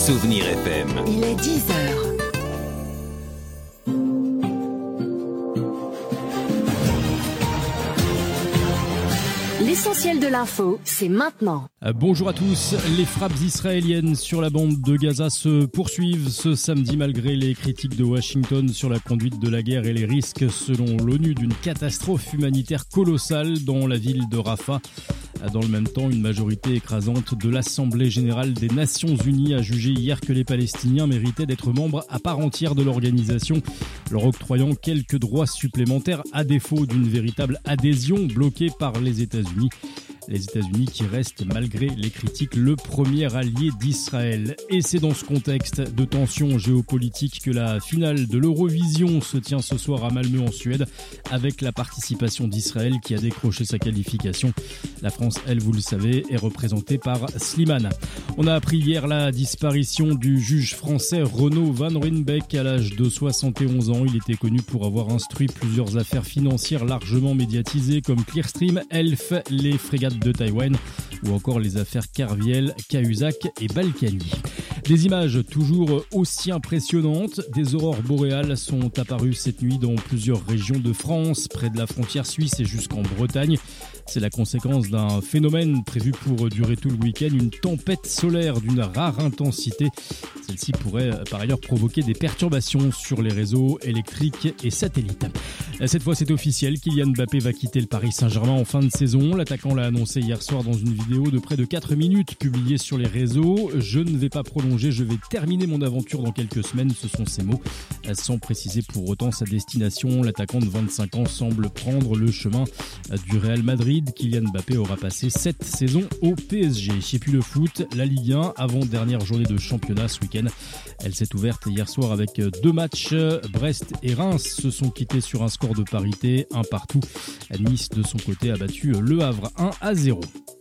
Souvenir FM. Il est 10h. L'essentiel de l'info, c'est maintenant. Bonjour à tous. Les frappes israéliennes sur la bande de Gaza se poursuivent ce samedi malgré les critiques de Washington sur la conduite de la guerre et les risques, selon l'ONU, d'une catastrophe humanitaire colossale dans la ville de Rafah. Dans le même temps, une majorité écrasante de l'Assemblée générale des Nations unies a jugé hier que les Palestiniens méritaient d'être membres à part entière de l'organisation, leur octroyant quelques droits supplémentaires à défaut d'une véritable adhésion bloquée par les États-Unis. Les États-Unis qui restent, malgré les critiques, le premier allié d'Israël. Et c'est dans ce contexte de tension géopolitique que la finale de l'Eurovision se tient ce soir à Malmö en Suède, avec la participation d'Israël qui a décroché sa qualification. La France, elle, vous le savez, est représentée par Slimane. On a appris hier la disparition du juge français Renaud Van Ruynebeck à l'âge de 71 ans. Il était connu pour avoir instruit plusieurs affaires financières largement médiatisées comme Clearstream, Elf, les frégates de Taïwan ou encore les affaires Kerviel, Cahuzac et Balkany. Des images toujours aussi impressionnantes. Des aurores boréales sont apparues cette nuit dans plusieurs régions de France, près de la frontière suisse et jusqu'en Bretagne. C'est la conséquence d'un phénomène prévu pour durer tout le week-end, une tempête solaire d'une rare intensité. Celle-ci pourrait par ailleurs provoquer des perturbations sur les réseaux électriques et satellites. Cette fois, c'est officiel, Kylian Mbappé va quitter le Paris Saint-Germain en fin de saison. L'attaquant l'a annoncé hier soir dans une vidéo de près de 4 minutes publiée sur les réseaux. « Je ne vais pas prolonger, je vais terminer mon aventure dans quelques semaines », ce sont ses mots. Sans préciser pour autant sa destination, l'attaquant de 25 ans semble prendre le chemin du Real Madrid. Kylian Mbappé aura passé 7 saisons au PSG. Et puis le foot, la Ligue 1, avant-dernière journée de championnat ce week-end. Elle s'est ouverte hier soir avec 2 matchs. Brest et Reims se sont quittés sur un score de parité, 1 partout. Nice, de son côté, a battu Le Havre 1-0.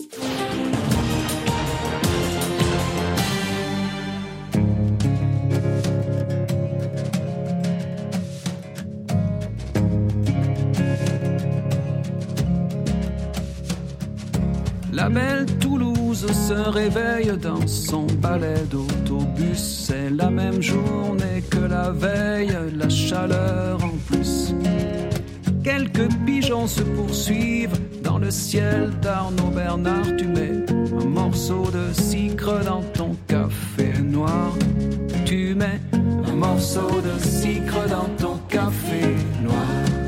La belle Toulouse se réveille dans son balai d'autobus. C'est la même journée que la veille, la chaleur en plus. Quelques pigeons se poursuivent dans le ciel d'Arnaud Bernard. Tu mets un morceau de sucre dans ton café noir. Tu mets un morceau de sucre dans ton café noir.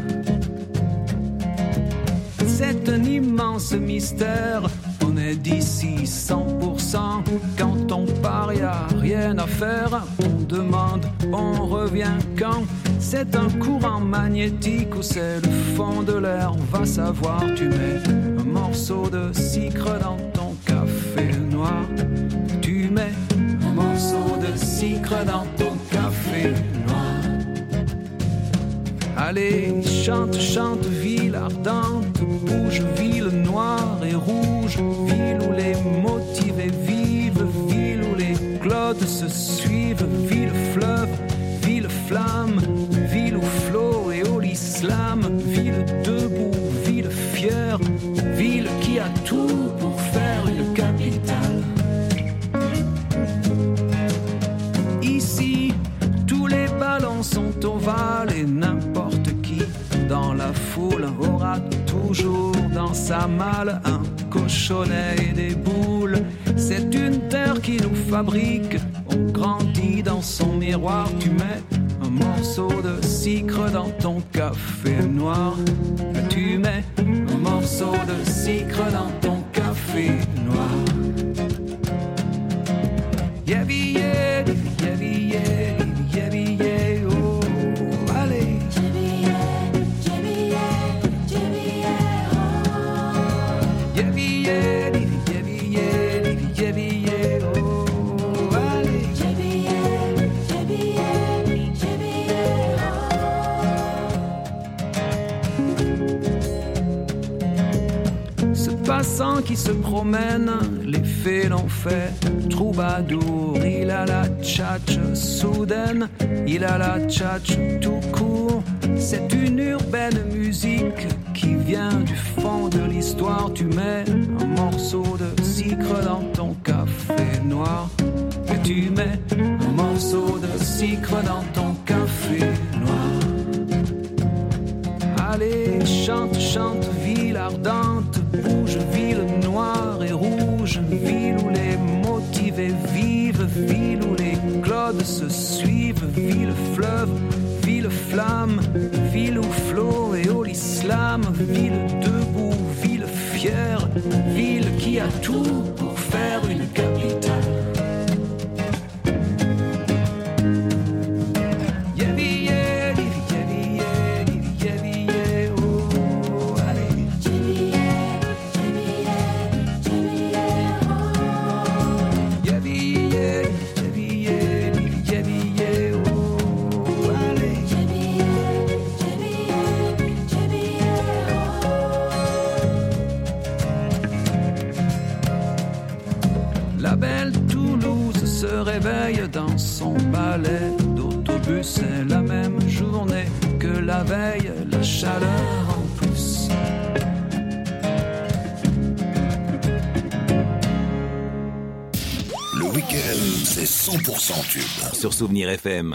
C'est un immense mystère, on est d'ici 100%. Quand on part, y a rien à faire. On demande, on revient quand. C'est un courant magnétique ou c'est le fond de l'air, on va savoir. Tu mets un morceau de sucre dans ton café noir. Tu mets un morceau de sucre dans ton café noir. Allez, chante, chante, ville ardente, bouge, ville noire et rouge, ville où les motivés vivent, ville où les clodes se suivent, ville fleuve, ville flamme, ville où flot et au l'islam, ville debout, ville fière, ville qui a tout pour faire une capitale. Ici, tous les ballons sont ovales et n'importe qui dans la foule aura toujours dans sa malle un cochonnet et des boules. C'est une terre qui nous fabrique, on grandit dans son miroir. Tu mets un morceau de sucre dans ton café noir. Tu mets un morceau de sucre dans ton café noir. Yeah, yeah, yeah, yeah, yeah, yeah, oh, allez. Passant qui se promène, les fées l'ont fait troubadour. Il a la tchatche soudaine, il a la tchatche tout court. C'est une urbaine musique qui vient du fond de l'histoire. Tu mets un morceau de sucre dans ton café noir et tu mets un morceau de sucre dans ton café noir. Allez, chante, chante, ville ardente, bouge, ville noire et rouge, ville où les motivés vivent, ville où les clodes se suivent, ville fleuve, ville flamme, ville où flot et au l'islam, ville debout, ville fière, ville qui a tout pour faire une capitale. Réveille dans son balai d'autobus, c'est la même journée que la veille, la chaleur en plus. Le week-end, c'est 100% tube. Sur Souvenir FM.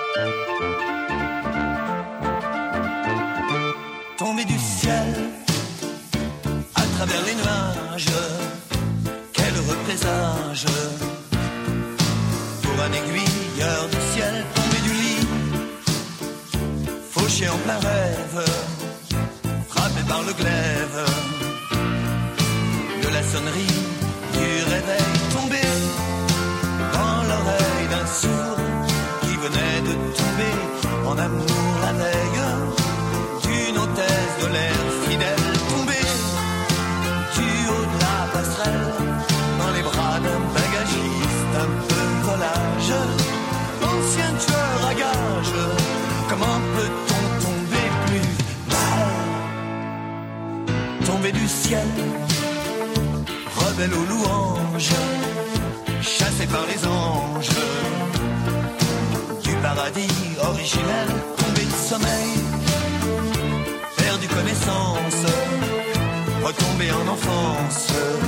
Tombé du ciel, à travers les nuages, quel heureux présage. Un aiguilleur du ciel tombé du lit, fauché en plein rêve, frappé par le glaive de la sonnerie du réveil, tombé dans l'oreille d'un sourd qui venait de tomber en amour la veille d'une hôtesse de l'air fidèle, tombé du haut de la passerelle dans les bras d'un bagagiste un peu volage, ancien tueur à gages, comment peut-on tomber plus bas? Tomber du ciel, rebelle aux louanges, chassé par les anges, du paradis originel, tombé de sommeil, perdu connaissance, retombé en enfance,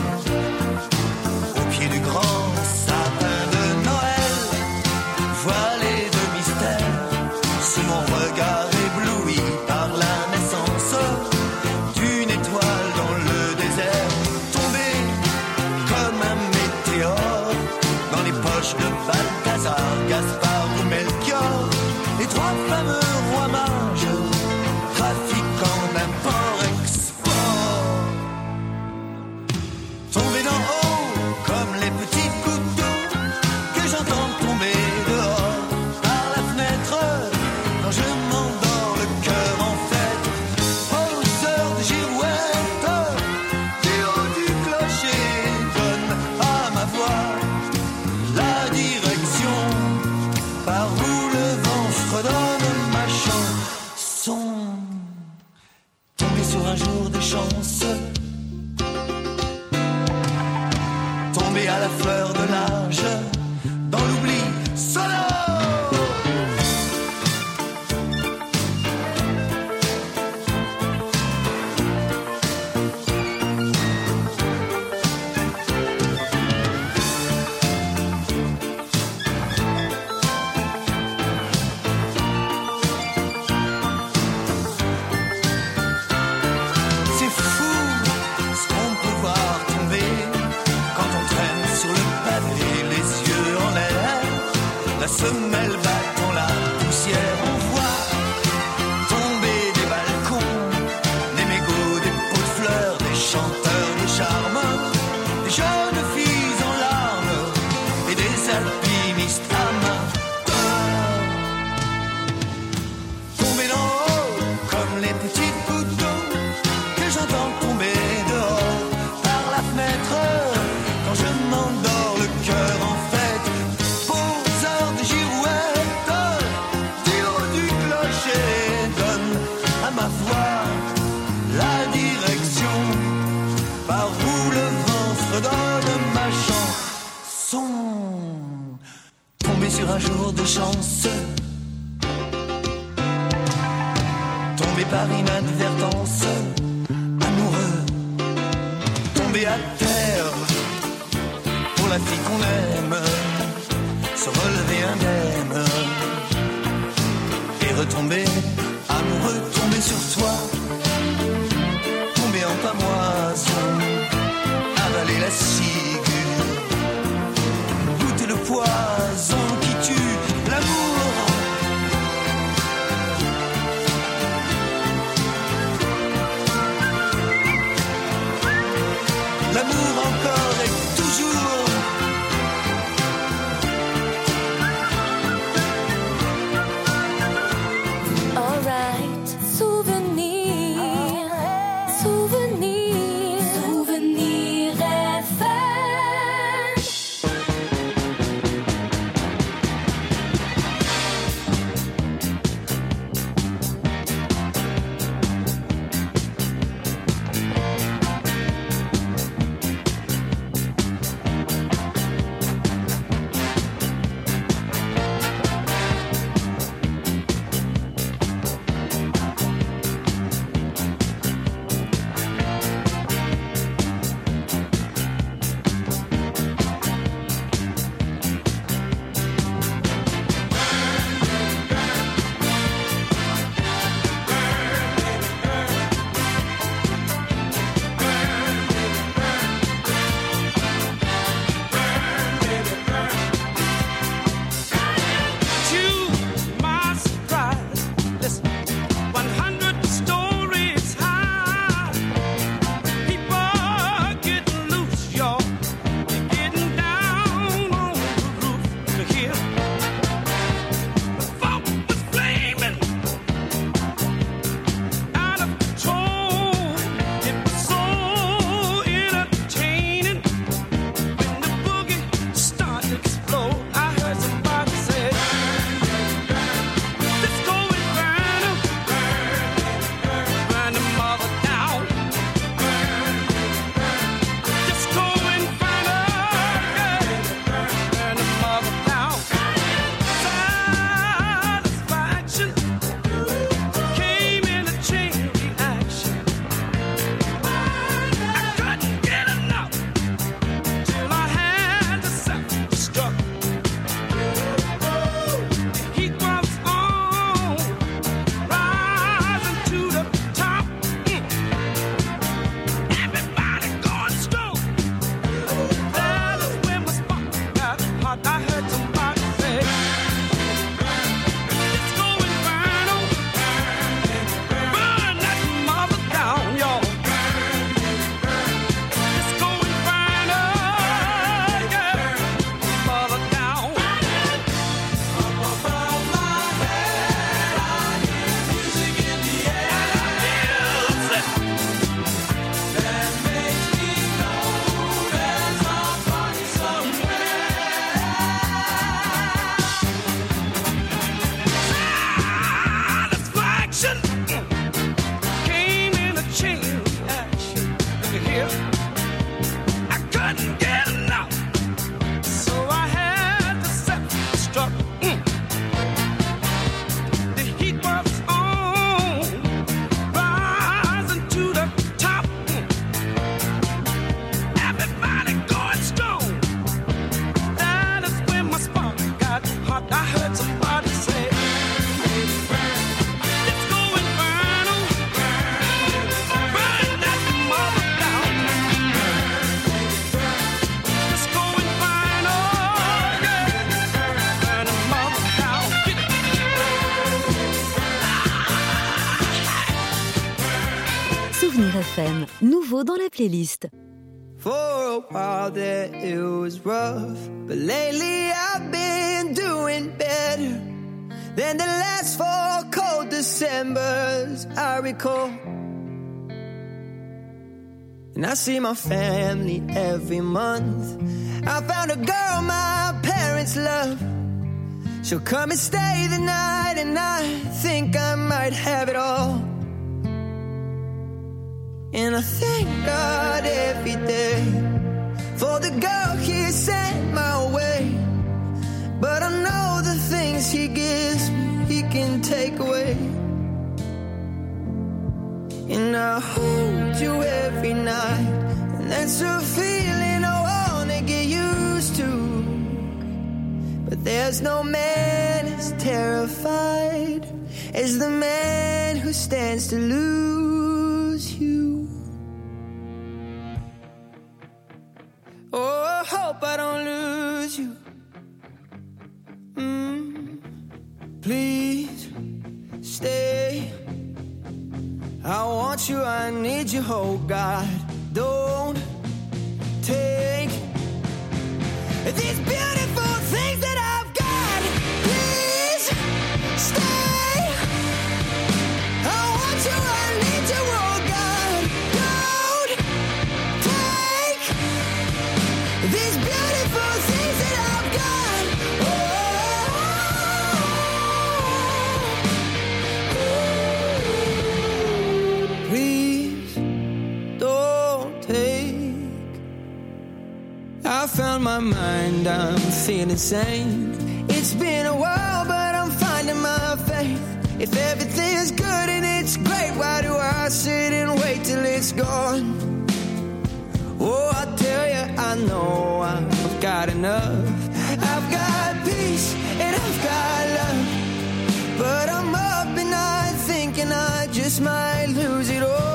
au pied du grand sapin de Noël, voilé de mystère, sous mon regard ébloui par la naissance d'une étoile dans le désert, tombé comme un météore dans les poches de Balthazar, Gaspard ou Melchior, les trois fameux rois mages, trafiquant d'import-export, tombé d'en haut comme les petits couteaux que j'entends tomber dehors par la fenêtre quand je m'endors le cœur en fête, aux heures de girouette, du haut du clocher donne à ma voix la direction par où le vent fredonne ma chanson, tombé sur un jour de chance, tombé à la fleur de l'âge, dans l'oubli sonore. C'est fou ce qu'on peut voir tomber quand on traîne sur le pavé, les yeux en l'air, la semelle battant la poussière, on voit tomber des balcons, des mégots, des pots de fleurs, des chanteurs de charme, des jeunes filles en larmes et des alpinistes amateurs, tomber d'en haut comme les petits couteaux que j'entends tomber dehors par la fenêtre quand je m'endors le cœur en fête, aux heures de girouette, du haut du clocher donne à ma voix la direction par où le vent fredonne ma chanson, tombé sur un jour de chance, tombé par inadvertance, amoureux, tombé à terre pour la fille qu'on aime, se relever indemne et retomber amoureux, tomber sur toi, tomber en pamoison, avaler la ciguë, goûter le poison qui tue l'amour. L'amour encore et toujours. Alright, souvenir, souvenir, souvenir FM. Souvenir FM, nouveau dans la playlist. For a while there it was rough, but lately I've been doing better than the last 4 cold Decembers I recall. And I see my family every month. I found a girl my parents love. She'll come and stay the night, and I think I might have it all. And I thank God every day for the girl He sent my way. But I know the things He gives me, He can take away. And I hold you every night, and that's a feeling I wanna get used to. But there's no man as terrified as the man who stands to lose you. Oh, I hope I don't lose you. Please stay. I want you, I need you, oh God. Don't take these beautiful things that I've got. Please stay. I want you, I need you, oh God. Don't take these beautiful things that I've got. Please don't take. I found my mind, I'm feeling sane. It's been a while, but I'm finding my faith. If everything is good and it's great, why do I sit and wait till it's gone? Oh, I tell you, I know I've got enough. I've got peace and I've got love, but I'm up and I'm thinking I just might lose it all.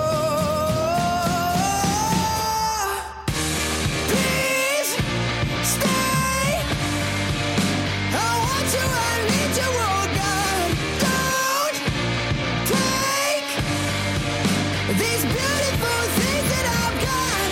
Please stay. I want you, I need you, oh God. Don't take these beautiful things that I've got.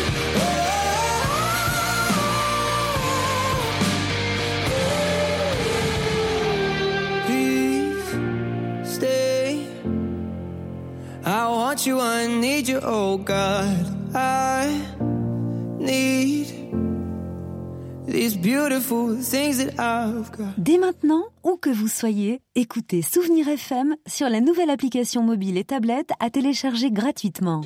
Please stay. I want you, I need you, oh God. I need these beautiful things that I've got. Dès maintenant, où que vous soyez, écoutez Souvenir FM sur la nouvelle application mobile et tablette à télécharger gratuitement.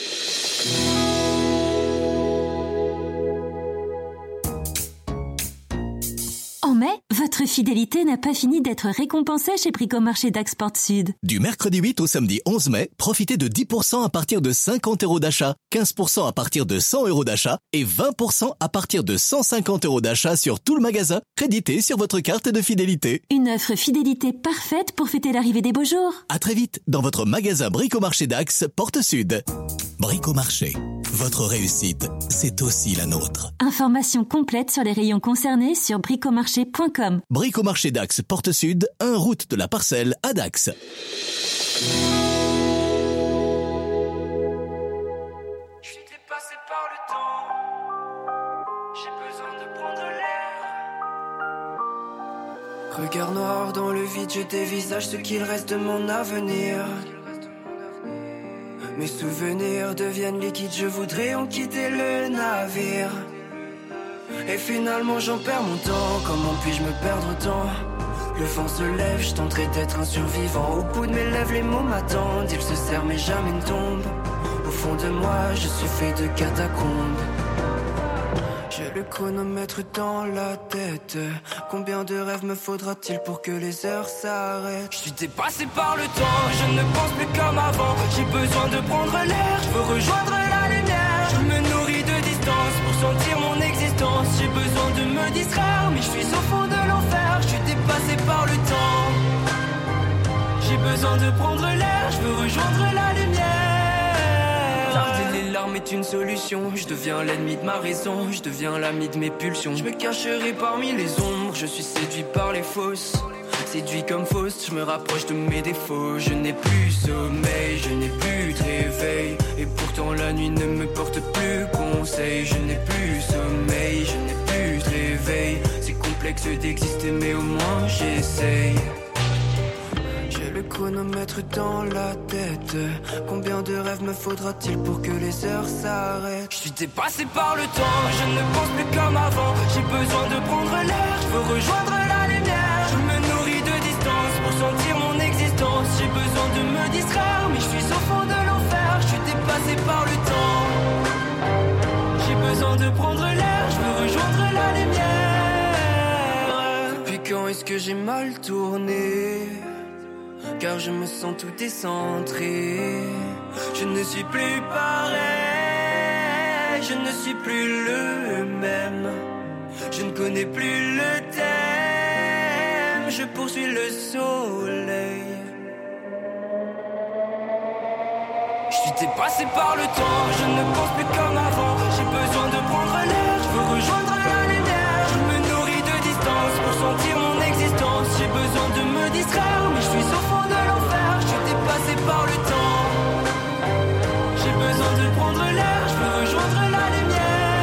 En mai, votre fidélité n'a pas fini d'être récompensée chez Bricomarché Dax Porte Sud. Du mercredi 8 au samedi 11 mai, profitez de 10% à partir de 50 € d'achat, 15% à partir de 100 € d'achat et 20% à partir de 150 € d'achat sur tout le magasin, crédité sur votre carte de fidélité. Une offre fidélité parfaite pour fêter l'arrivée des beaux jours. À très vite dans votre magasin Bricomarché Dax Porte Sud. Bricomarché, votre réussite, c'est aussi la nôtre. Information complète sur les rayons concernés sur bricomarché.com. Bricomarché Dax Porte Sud, 1 route de la Parcelle à Dax. Je suis dépassé par le temps. J'ai besoin de prendre l'air. Regard noir dans le vide, je dévisage ce qu'il reste de mon avenir. Mes souvenirs deviennent liquides, je voudrais en quitter le navire. Et finalement j'en perds mon temps, comment puis-je me perdre autant? Le vent se lève, je tenterai d'être un survivant. Au bout de mes lèvres les mots m'attendent, ils se serrent mais jamais ne tombent. Au fond de moi je suis fait de catacombes. J'ai le chronomètre dans la tête. Combien de rêves me faudra-t-il pour que les heures s'arrêtent? Je suis dépassé par le temps, je ne pense plus comme avant. J'ai besoin de prendre l'air, je veux rejoindre la lumière. Je me nourris de distance pour sentir mon existence. J'ai besoin de me distraire, mais je suis au fond de l'enfer. Je suis dépassé par le temps. J'ai besoin de prendre l'air, je veux rejoindre la lumière. Tarder les larmes est une solution. Je deviens l'ennemi de ma raison, je deviens l'ami de mes pulsions. Je me cacherai parmi les ombres, je suis séduit par les fausses. Séduit comme fausse, je me rapproche de mes défauts. Je n'ai plus sommeil, je n'ai plus de réveil. Et pourtant la nuit ne me porte plus conseil. Je n'ai plus sommeil, je n'ai plus de réveil. C'est complexe d'exister mais au moins j'essaye. J'ai le chronomètre dans la tête. Combien de rêves me faudra-t-il pour que les heures s'arrêtent? Je suis dépassé par le temps, je ne pense plus comme avant. J'ai besoin de prendre l'air, je veux rejoindre la lumière. Je me nourris de distance pour sentir mon existence. J'ai besoin de me distraire, mais je suis au fond de l'enfer. Je suis dépassé par le temps. J'ai besoin de prendre l'air, je veux rejoindre la lumière. Depuis quand est-ce que j'ai mal tourné? Car je me sens tout décentré. Je ne suis plus pareil, je ne suis plus le même. Je ne connais plus le thème. je poursuis le soleil. Je suis dépassé par le temps, je ne pense plus comme avant. J'ai besoin de prendre l'air, je veux rejoindre la lumière. Je me nourris de distance pour sentir mon existence. J'ai besoin de me distraire, mais je suis au fond de l'enfer. Je suis dépassé par le temps. J'ai besoin de prendre l'air, je veux rejoindre la lumière.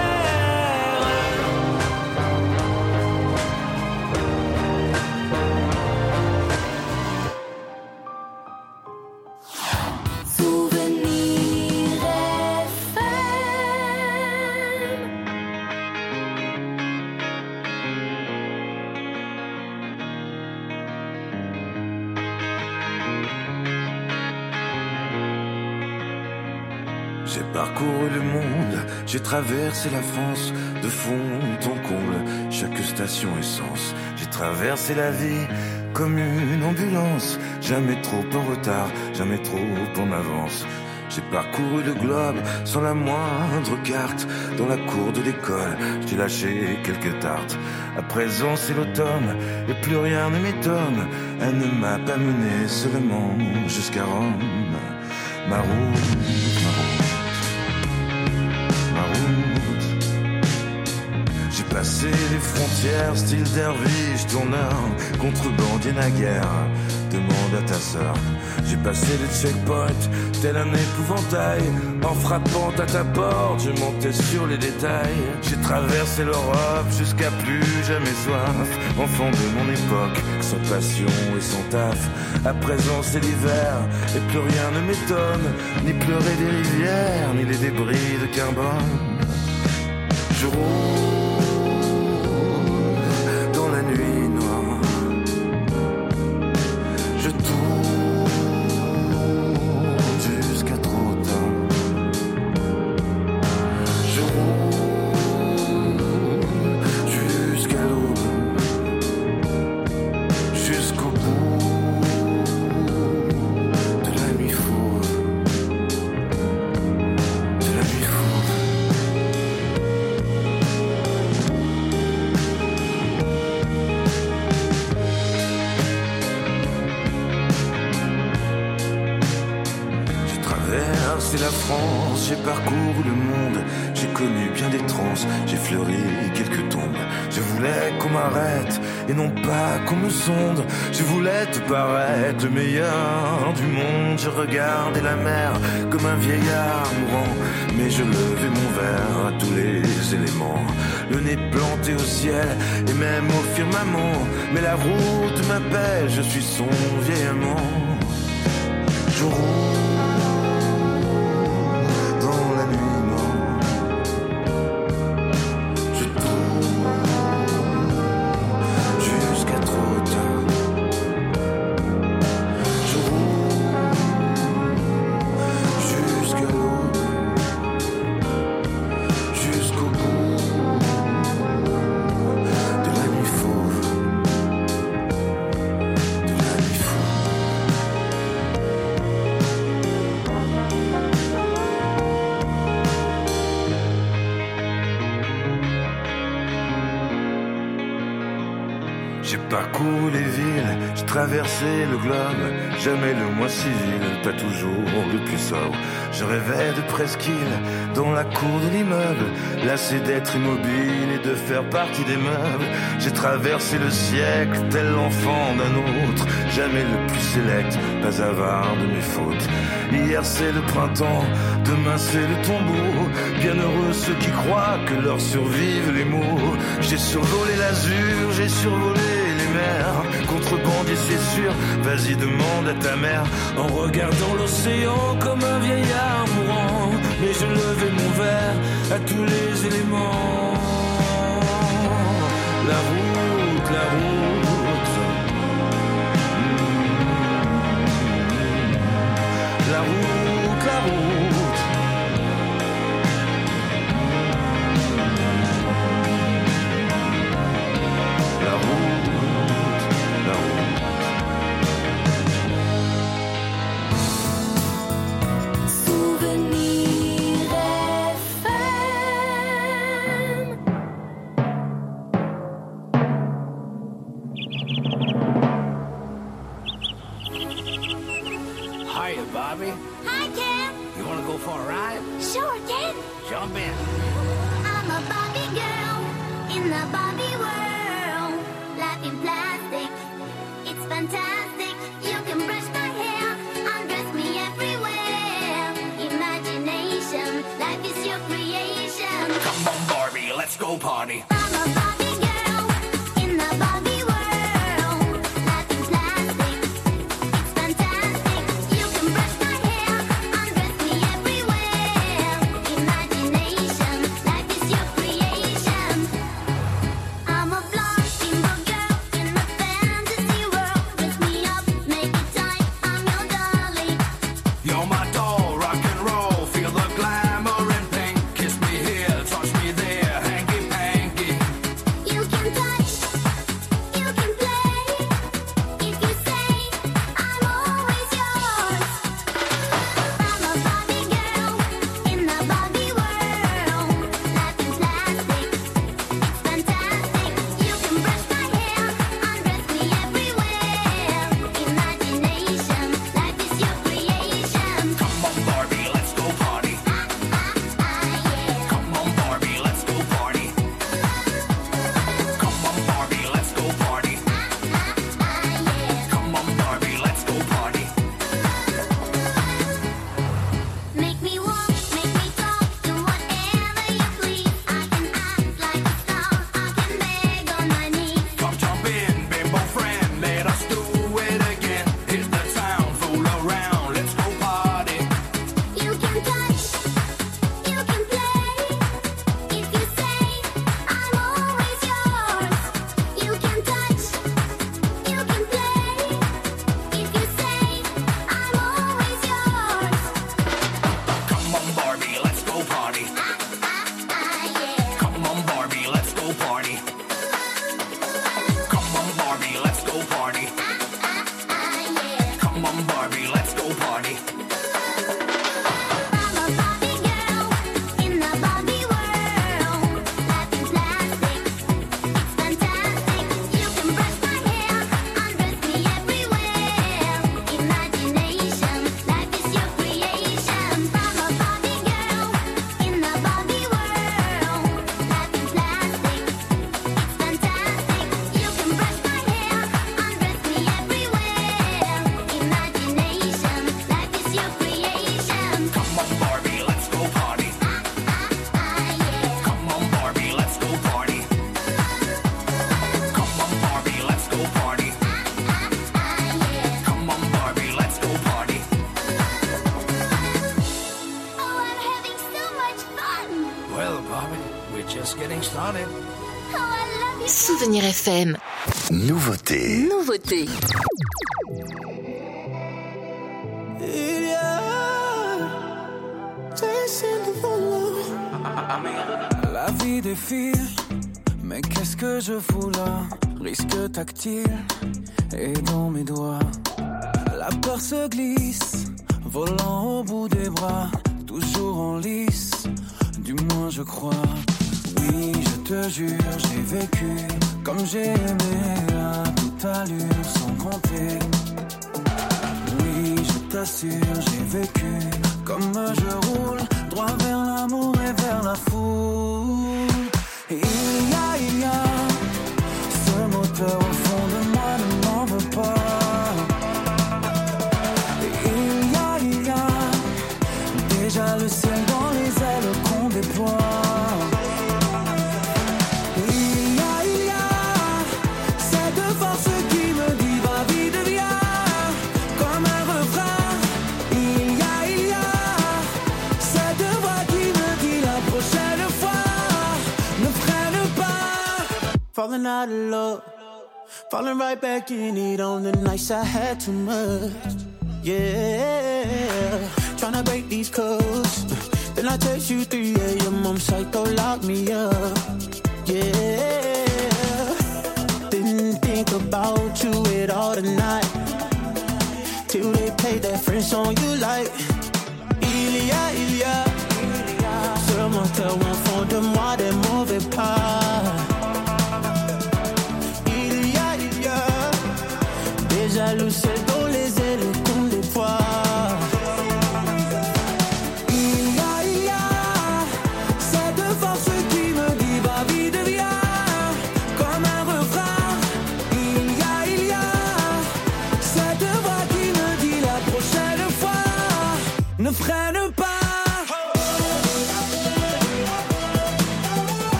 J'ai parcouru le monde, j'ai traversé la France, de fond en comble, chaque station essence. J'ai traversé la vie comme une ambulance, jamais trop en retard, jamais trop en avance. J'ai parcouru le globe sans la moindre carte, dans la cour de l'école, j'ai lâché quelques tartes. À présent c'est l'automne, et plus rien ne m'étonne, elle ne m'a pas mené seulement jusqu'à Rome. Ma route, j'ai passé les frontières, style derviche, tourneur, contrebandier naguère. Demande à ta sœur. J'ai passé les checkpoints, tel un épouvantail. En frappant à ta porte, je montais sur les détails. J'ai traversé l'Europe jusqu'à plus jamais soif. Enfant de mon époque, sans passion et sans taf. À présent c'est l'hiver, et plus rien ne m'étonne. Ni pleurer des rivières, ni les débris de carbone. Je roule dans la nuit noire. Je tourne jusqu'à trop tard. Je roule jusqu'à l'aube, jusqu'au bout de la nuit fauve, de la nuit fauve. C'est la France, j'ai parcouru le monde, j'ai connu bien des transes, j'ai fleuri quelques tombes. Je voulais qu'on m'arrête et non pas qu'on me sonde. Je voulais te paraître le meilleur du monde. Je regardais la mer comme un vieillard mourant, mais je levais mon verre à tous les éléments. Le nez planté au ciel et même au firmament. Mais la route m'appelle, je suis son vieil amant. Je roule parcouru les villes, j'ai traversé le globe, jamais le moins civil, pas toujours le plus sobre. Je rêvais de presqu'île dans la cour de l'immeuble, lassé d'être immobile et de faire partie des meubles. J'ai traversé le siècle tel l'enfant d'un autre, jamais le plus sélect, pas avare de mes fautes. Hier c'est le printemps, demain c'est le tombeau. Bienheureux ceux qui croient que leur survivent les mots. J'ai survolé l'azur, j'ai survolé les mers. Contrebandier c'est sûr, vas-y demande à ta mère. En regardant l'océan comme un vieillard mourant, mais je levais mon verre à tous les éléments. La route, la route, la route, la route. La route, la route. Souvenir FM. Barbie. Hi, Ken. You want to go for a ride? Sure, Ken. Jump in. I'm a Barbie girl in the Barbie world. Life in plastic, it's fantastic. You can brush my hair, undress me everywhere. Imagination, life is your creation. Come on, Barbie, let's go party. I'm a Barbie girl in the Barbie world. Life in plastic, it's fantastic. You can brush my hair, undress me everywhere. Imagination, life is your creation. I'm a blonde single girl in a fantasy world. Dress me up, make it tight, I'm your darling. You're my doll, rock and roll. Feel the glamour and pink. Kiss me here, touch me there, hanky panky. You can touch, you can play. If you say, I'm always yours. I'm a Barbie girl in the Barbie world. Life in plastic, it's fantastic. You can brush my hair, undress me everywhere. Imagination, life is your creation. Come on, Barbie, let's go party. Come on, Barbie, let's go party. Come on, Barbie, let's go party. Come on, Barbie, let's go party. Make me walk, make me talk, do whatever you please. I can act like a star, I can beg on my knees. Come jump in, bimbo friend, let us do it again. Hit the town, fool around, let's go party. You can touch, you can play. If you say, I'm always yours. You can touch, you can play. If you say, I'm always yours. Come on, Barbie, let's go party. Come on, Barbie, let's go party. Come on, Barbie, let's go party. Come on, Barbie, let's go party. I'm a Barbie girl in the Barbie world. Life in plastic, it's fantastic. You can brush my hair, undress me everywhere. Imagination, life is your creation. I'm a Barbie girl in the Barbie world. Life in plastic, it's fantastic. You can brush my hair, undress me everywhere. Imagination, life is your creation. Come on, Barbie, let's go party. Come on, Barbie, let's go party. Come on, Barbie, let's go party. Come on, Barbie, let's go party. Oh, I'm having so much fun. Well, Barbie, we're just getting started. Oh, I love you. Souvenir FM. Nouveauté. Nouveauté. La vie défile, mais qu'est-ce que je fous là? Risque tactile et dans mes doigts. La peur se glisse, volant au bout des bras, toujours en lice, du moins je crois. Oui, je te jure, j'ai vécu comme j'ai aimé à toute allure sans compter. Oui, je t'assure, j'ai vécu comme je roule, droit vers l'amour et vers la foule. Il y a ce moteur au fond de moi, ne m'en veux pas. Il y a déjà le ciel dans les ailes qu'on déploie. Il y a cette force qui me dit va vite viens, comme un refrain. Il y a cette voix qui me dit la prochaine fois ne freine pas. Falling out of love, falling right back in it on the nights I had too much. Yeah, tryna break these codes. Then I text you 3 a.m. I'm psycho, lock me up. Yeah, didn't think about you at all tonight, till they played that French song you like. Il y a ce moteur au fond de moi, des mauvais pas. Il y a déjà le ciel dans les ailes qu'on déploie.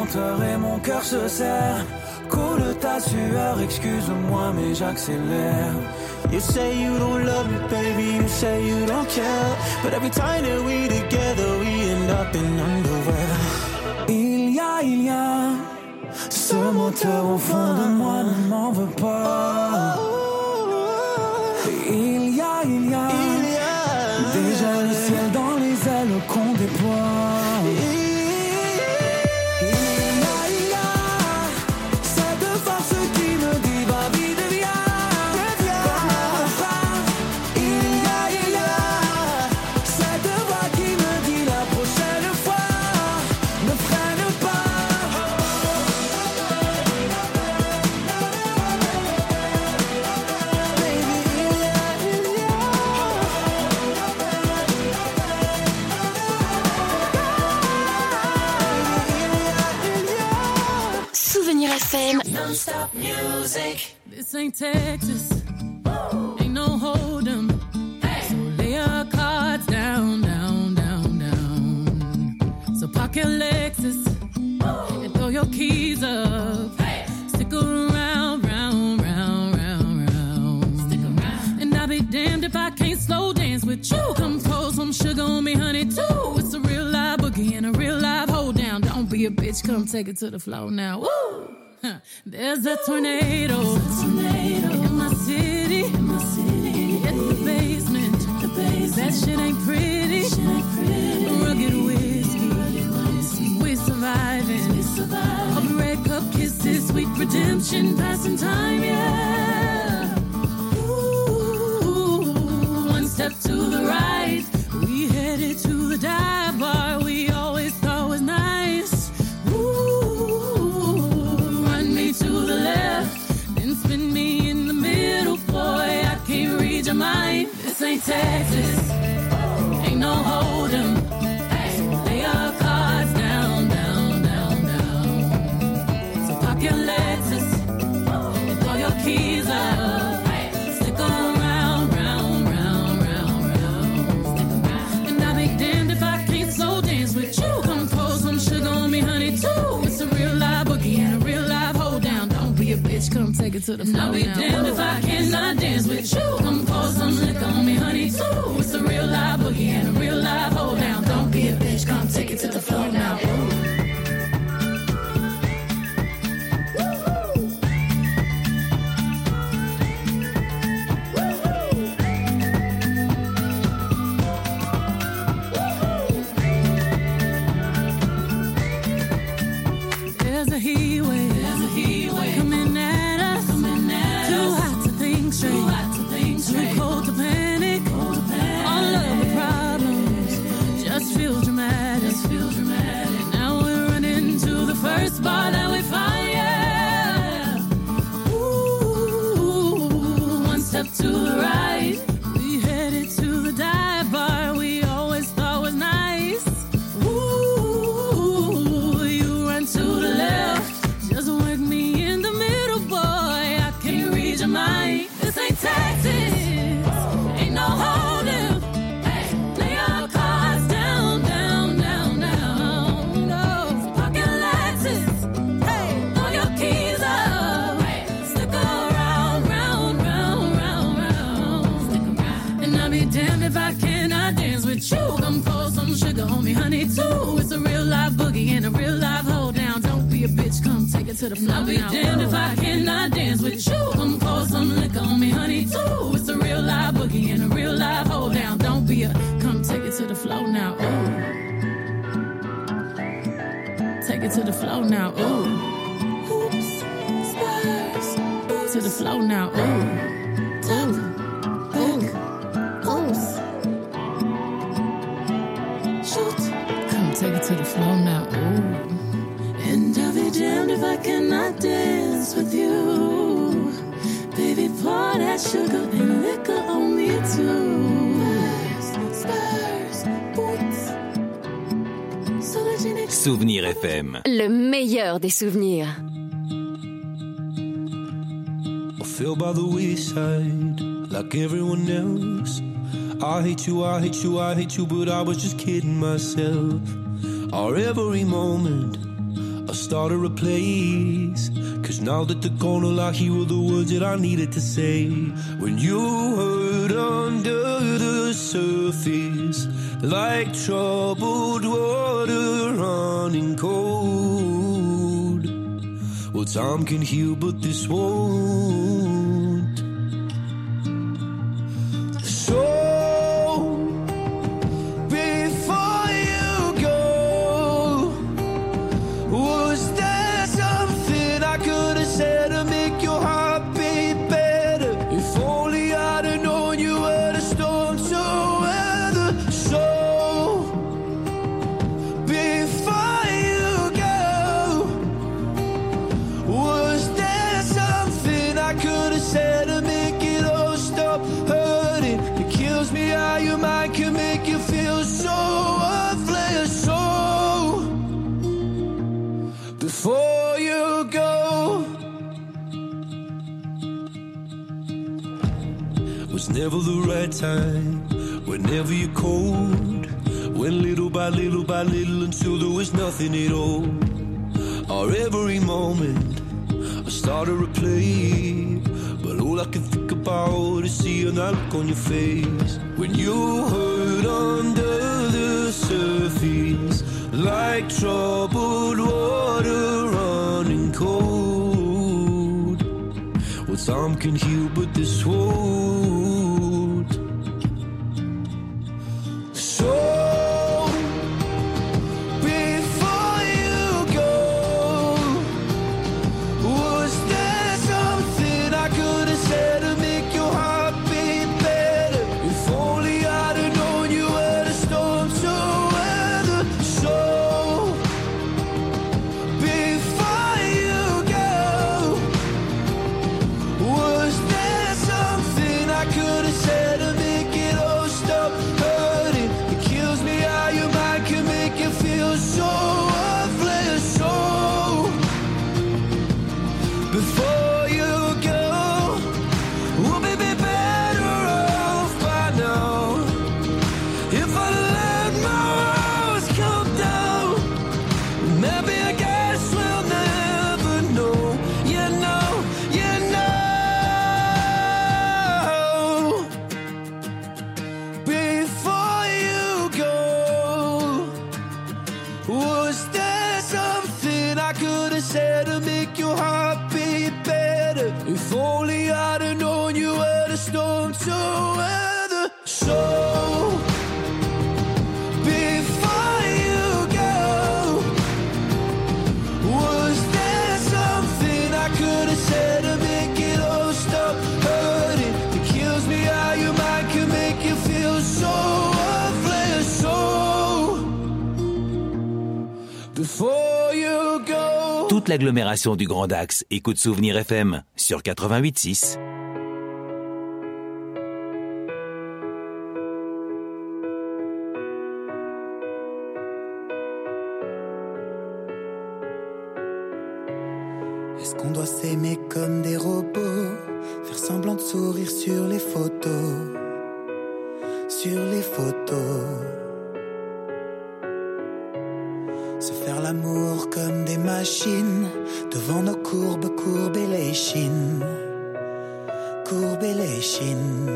moteur et mon cœur se serre. Coule ta sueur, excuse-moi mais j'accélère. You say you don't love me, baby, you say you don't care. But every time that we together, we end up in underwear. Il y a ce moteur au fond de moi, ne m'en veux pas. Il y a déjà le ciel dans les ailes qu'on déploie. Non-stop music. This ain't Texas. Ain't no hold'em. So lay your cards down, down, down, down. So park your Lexus and throw your keys up. Stick around, round, round, round, round. Stick around. And I'll be damned if I can't slow dance with you. Come pour some sugar on me, honey, too. It's a real live boogie and a real live hold down. Don't be a bitch, come take it to the floor now. Woo! There's a tornado in my city, in the basement. That shit ain't pretty. Rugged whiskey, we're surviving. All red cup kisses, sweet redemption, passing time, yeah. Ooh, one step to the right, we headed to the dive bar we always thought was nice. To the left, then spin me in the middle, boy, I can't read your mind. This ain't Texas, ain't no hold'em. Lay your cards down, down, down, down. So park your Lexus and throw your keys up. Stick around, round, round, round, round. And I'll be damned if I can't slow dance with you. Come pour some sugar on me, honey, too. It's a real live boogie and a real live hold down. Don't be a bitch, come take it to the floor. I'll be damned if I cannot dance with you. Come pour some liquor on me, honey, too. It's a real live boogie and a real live hold down. Don't be a bitch, come take it to the floor now. There's a heat wave coming at us. Too hot to think straight, too cold to panic. All of the problems just feel dramatic. Now we're running to the first bar that we find, yeah. Ooh, one step to the right, we headed to the dive bar we always thought was nice. Ooh, you run to the left, just work me in the middle, boy, I can't read your mind. This ain't Texas, ain't no hold'em. Lay your cards down, down, down, down. No, park your Lexus, throw your keys up. Stick around, round, round, round, round. And I'll be damned if I cannot dance with you. Come pour some sugar on me, honey, too. It's a real live boogie and a real live hold down. Don't be a bitch, come take it to the floor. I'll be damned if I cannot dance with you. Come pour some liquor on me, honey, too. It's a real live boogie and a real live hold down. Don't be a, come take it to the floor now. Ooh. Take it to the floor now. Ooh. Hoops, spurs, to the floor now. Ooh. Ooh. Oops. Shoot. Come take it to the floor now. Ooh. And I'll be damned if I cannot dance with you. Baby, pour that sugar and liquor on me too. Spurs, boots. Souvenir FM. Le meilleur des souvenirs. I feel by the wayside like everyone else. I hate you, I hate you, I hate you, but I was just kidding myself. Our every moment I started a place. Cause now that they're gone, all I hear were the words that I needed to say. When you hurt under the surface, like troubled water running cold. Well, time can heal, but this won't. So before you go, was there something I could have said to make your heart beat better? If only I'd have known you were the storm to weather. So before you go, was there something I could have said to make it all stop hurting? It kills me how your mind can make you feel so worthless. So before you go, was never the right time, whenever you're cold, went little by little by little until there was nothing at all. Or every moment I started to play, but all I can think about is seeing that look on your face. When you hurt under the surface, like troubled water running cold. Well, time can heal, but this won't. So before you go, was there something I could have said to make your heart beat better? If only I'd have known you were the storm to weather. So before you go, was there something I could have said to make it all stop hurting? It kills me how your mind can make you feel so worthless. So before you go, we'll be better off by now. If I let my walls come down, maybe I guess we'll never know. You know, you know. Before you go, was there something I could have said to make your heart beat better? If only I'd have known you were the storm to weather. So before you go, was there something I could have said to make it all stop hurting? It kills me how your mind can make you feel so worthless. So before you go. Toute l'agglomération du Grand Dax écoute Souvenir FM sur 88.6. Est-ce qu'on doit s'aimer comme des robots, faire semblant de sourire sur les photos, sur les photos, se faire l'amour comme des machines, devant nos courbes, courber les chines, courber les chines.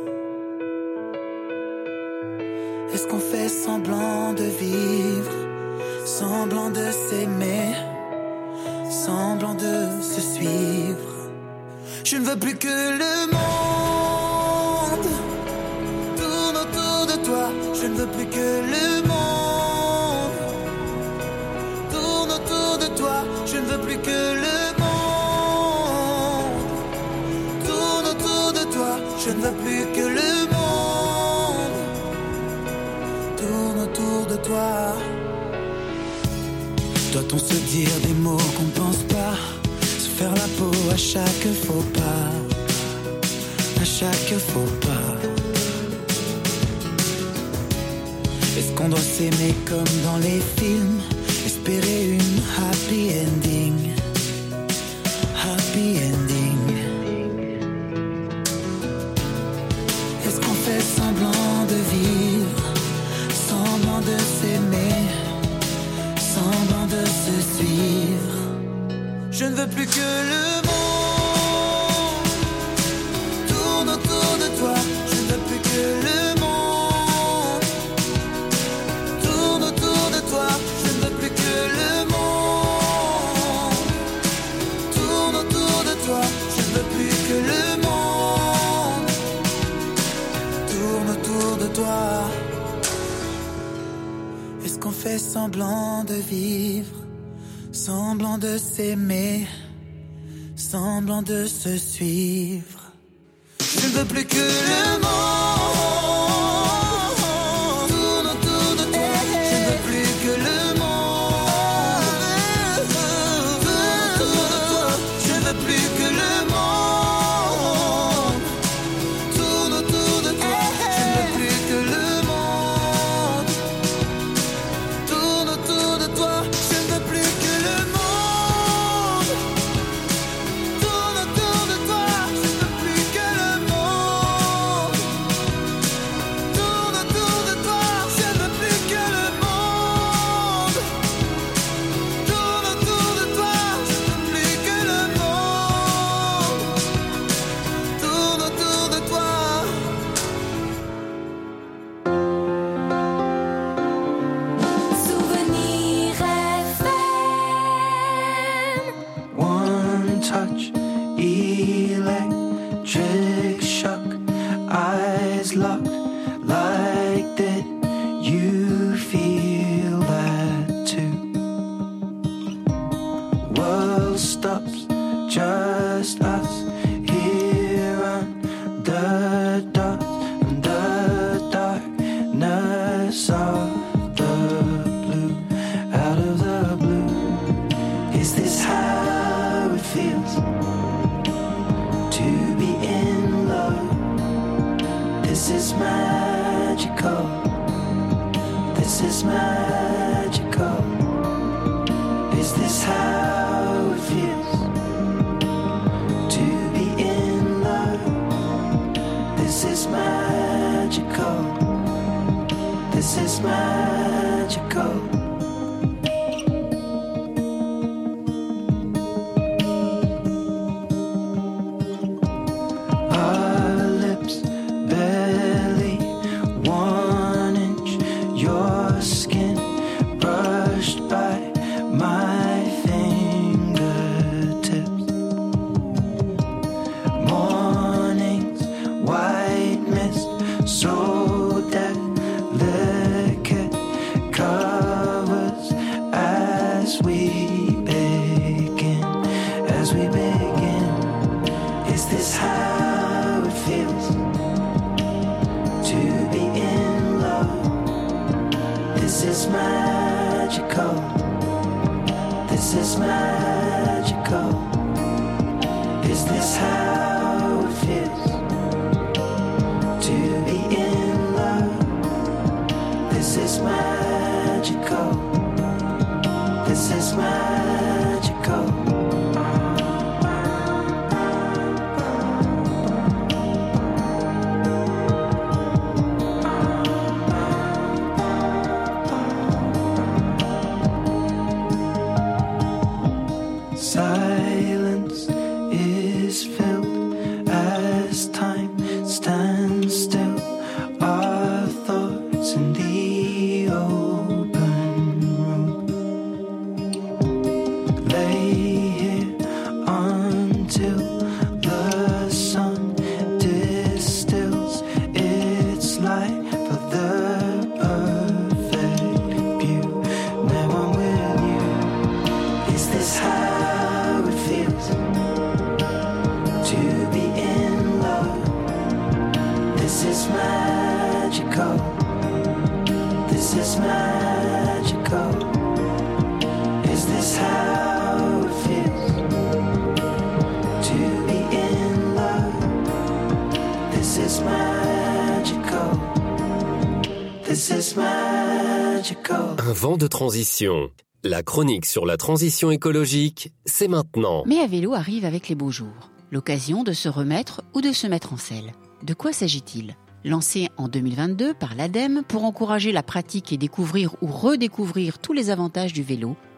Est-ce qu'on fait semblant de vivre, semblant de s'aimer, semblant de se suivre? Je ne veux plus que le monde tourne autour de toi. Je ne veux plus que le monde tourne autour de toi. Je ne veux plus que le monde tourne autour de toi. Je ne veux plus que le monde tourne autour de toi. Doit-on se dire des mots qu'on pense pas, se faire la peau à chaque faux pas, à chaque faux pas? Est-ce qu'on doit s'aimer comme dans les films, espérer une happy ending, happy ending? Est-ce qu'on fait semblant de vivre, semblant de s'aimer, semblant de se suivre? plus que le monde tourne autour de toi. Je ne veux plus que le monde tourne autour de toi. Je ne veux plus que le monde tourne autour de toi. Je ne veux plus que le monde tourne autour de toi. Est-ce qu'on fait semblant de vivre, semblant de s'aimer, semblant de se suivre? Je ne veux plus que le monde tourne autour de toi. Je ne veux plus que le monde tourne autour de toi. Je ne veux plus que le monde tourne autour de toi. Je ne veux plus que le monde tourne autour de toi. Je ne veux plus que le monde tourne autour de toi. Je ne veux plus que le monde tourne autour de toi. Je ne veux plus que le monde tourne autour de toi. Je ne veux plus que le monde tourne autour de toi. Souvenir FM. One touch, electric shock, eyes locked like that. You feel that too. World stops, just us here under the darkness of the blue, out of the blue. Is this how it feels to be in love? This is magical. This is magical. Is this how it feels to be in love? This is magical. This is magical. Our lips barely 1 inch, your skin brushed by my fingertips. Mornings, white mist, so delicate, covers as we begin, as we begin. Is this how it feels to be in love? This is magical. This is magical. Is this how it feels to be in love? This is magical. This is magical. Silence is filled as time stands still. Our thoughts in the open room. Lay here until the sun distills its light for the perfect view. Now I'm with you. Is this how it feels to be in love? This is magical. This is magical. Is this how it feels to be in love? This is magical. This is magical. Un vent de transition. La chronique sur la transition écologique, c'est maintenant. Mais à vélo arrive avec les beaux jours. L'occasion de se remettre ou de se mettre en selle. De quoi s'agit-il ? Lancé en 2022 par l'ADEME pour encourager la pratique et découvrir ou redécouvrir tous les avantages du vélo,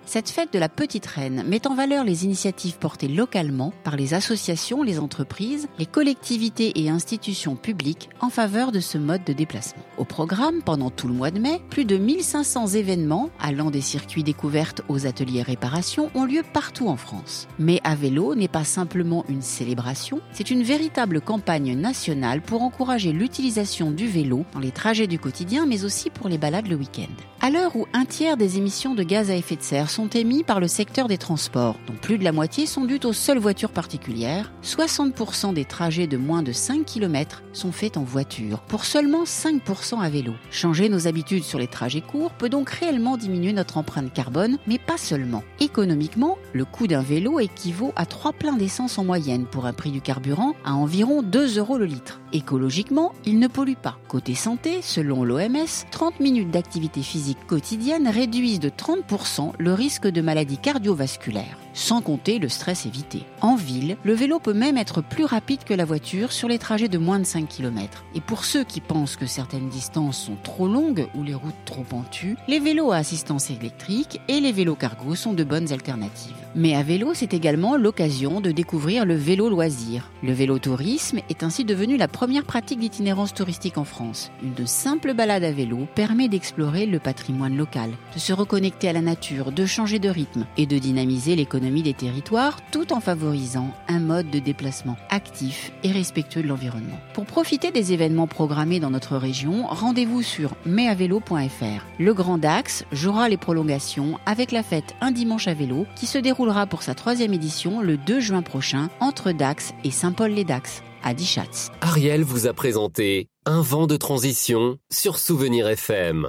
Cette fête de la Petite Reine met en valeur les initiatives portées localement par les associations, les entreprises, les collectivités et institutions publiques en faveur de ce mode de déplacement. Au programme, pendant tout le mois de mai, plus de 1500 événements, allant des circuits découvertes aux ateliers réparation, ont lieu partout en France. Mais à vélo n'est pas simplement une célébration, c'est une véritable campagne nationale pour encourager l'utilisation du vélo dans les trajets du quotidien, mais aussi pour les balades le week-end. À l'heure où un tiers des émissions de gaz à effet de serre sont émis par le secteur des transports, dont plus de la moitié sont dues aux seules voitures particulières, 60% des trajets de moins de 5 km sont faits en voiture, pour seulement 5% à vélo. Changer nos habitudes sur les trajets courts peut donc réellement diminuer notre empreinte carbone, mais pas seulement. Économiquement, le coût d'un vélo équivaut à 3 pleins d'essence en moyenne pour un prix du carburant à environ 2 € le litre. Écologiquement, il ne pollue pas. Côté santé, selon l'OMS, 30 minutes d'activité physique quotidienne réduisent de 30% le risque de maladies cardiovasculaires, sans compter le stress évité. En ville, le vélo peut même être plus rapide que la voiture sur les trajets de moins de 5 km. Et pour ceux qui pensent que certaines distances sont trop longues ou les routes trop pentues, les vélos à assistance électrique et les vélos cargo sont de bonnes alternatives. Mais à vélo, c'est également l'occasion de découvrir le vélo loisir. Le vélo-tourisme est ainsi devenu la première pratique d'itinérance touristique en France. Une simple balade à vélo permet d'explorer le patrimoine local, de se reconnecter à la nature, de changer de rythme et de dynamiser l'économie des territoires tout en favorisant un mode de déplacement actif et respectueux de l'environnement. Pour profiter des événements programmés dans notre région, rendez-vous sur maisavélo.fr. Le Grand Dax jouera les prolongations avec la fête Un dimanche à vélo qui se déroulera pour sa 3e édition le 2 juin prochain entre Dax et Saint-Paul-les-Dax à Dischatz. Ariel vous a présenté Un vent de transition sur Souvenir FM.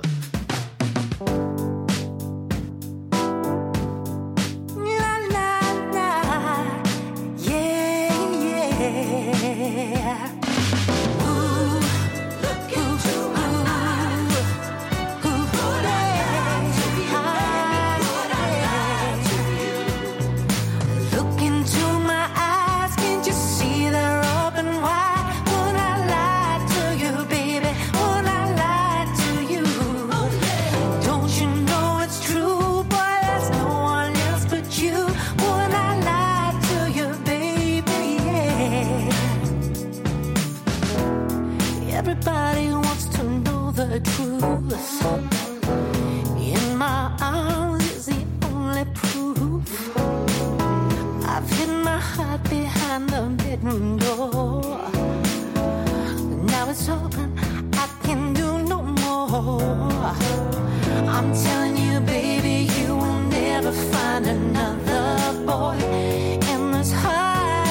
Everybody wants to know the truth. In my arms is the only proof. I've hidden my heart behind the bedroom door. Now it's open, I can do no more. I'm telling you, baby, you will never find another boy in this heart.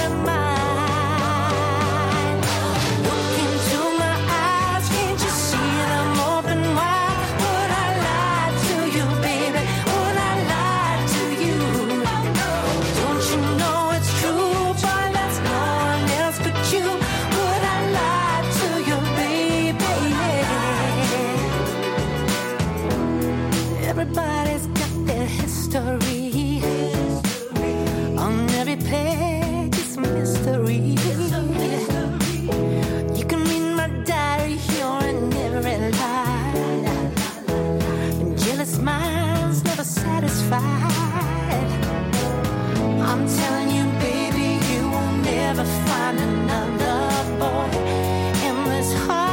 Everybody's got their history. On every page it's mystery. You can read my diary here in every line. Jealous minds never satisfied. I'm telling you, baby, you will never find another boy in this heart.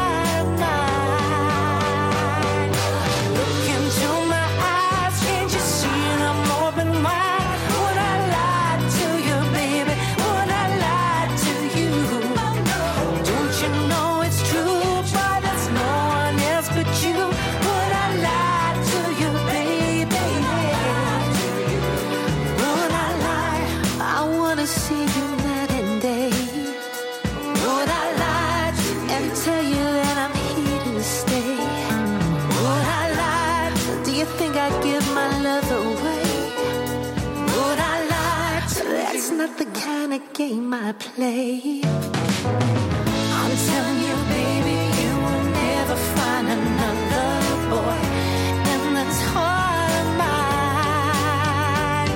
Game I play. I'm telling you, baby, you will never find another boy in this heart of mine.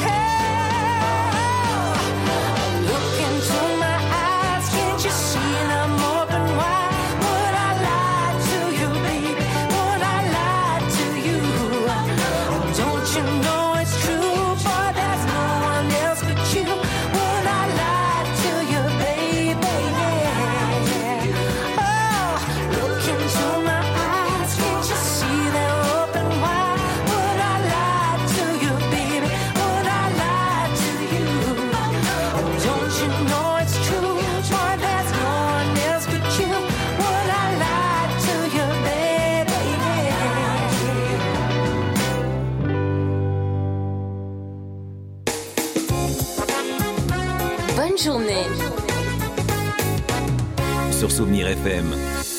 Hey, look into my eyes, can't you see them open wide? Would I lie to you, baby? Would I lie to you? Don't you know it's true? sur Souvenir FM.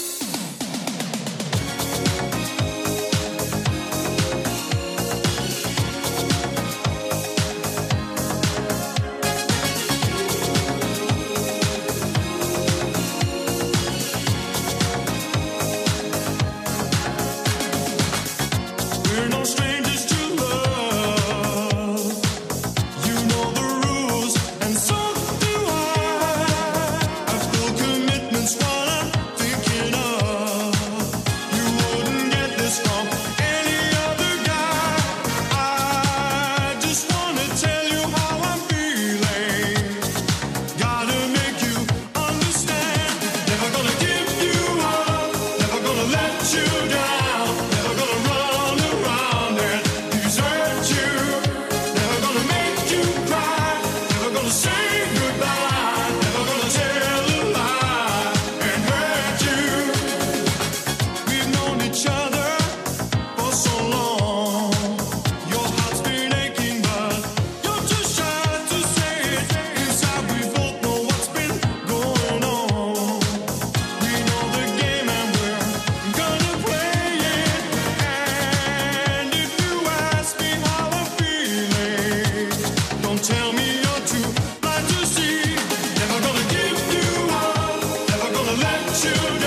We're no strangers to love. You know the rules, and so do I. I've full commitments, what I'm thinking of. You wouldn't get this from any other guy. I just wanna tell you how I'm feeling. Gotta make you understand. Never gonna give you up. Never gonna let you down. Never gonna run around and desert you. Never gonna make you cry. Never gonna say goodbye. Never gonna tell a lie and hurt you. We've known each other for so long. Your heart's been aching, but you're too shy to say it. Inside we both know what's been going on. We know the game and we're gonna play it. And if you ask me how I'm feeling, don't tell me you're too blind to see. Never gonna give you up, never gonna let you